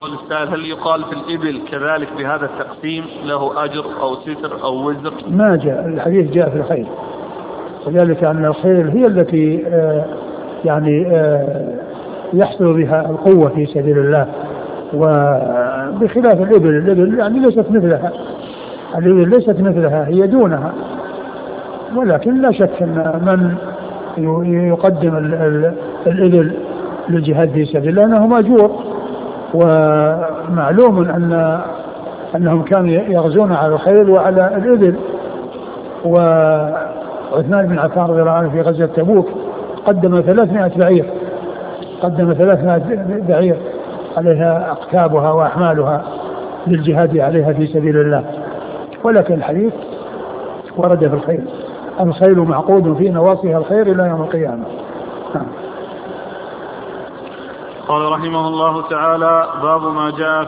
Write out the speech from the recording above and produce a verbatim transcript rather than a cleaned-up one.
السائل هل يقال في الإبل كذلك بهذا التقسيم له أجر أو ستر أو وزر؟ ما جاء الحديث جاء في الخيل، وذلك أن الخيل هي التي آه يعني آه يحصل بها القوة في سبيل الله، وبخلاف الإبل الإبل يعني ليست مثلها، الإبل ليست مثلها هي دونها، ولكن لا شك أن من يقدم الإبل للجهاد في سبيل الله أنه مأجور. ومعلوم أن أنهم كانوا يغزون على الخيل وعلى الإبل، وعثمان بن عفان رضي الله عنه في غزوة تبوك قدم ثلاثمائة بعير قدم ثلاثمائة بعير عليها أقتابها وأحمالها للجهاد عليها في سبيل الله. ولكن الحديث ورد في الخيل، الخيل معقود في نواصيها الخير إلى يوم القيامة. قال رحمه الله تعالى: باب ما جاء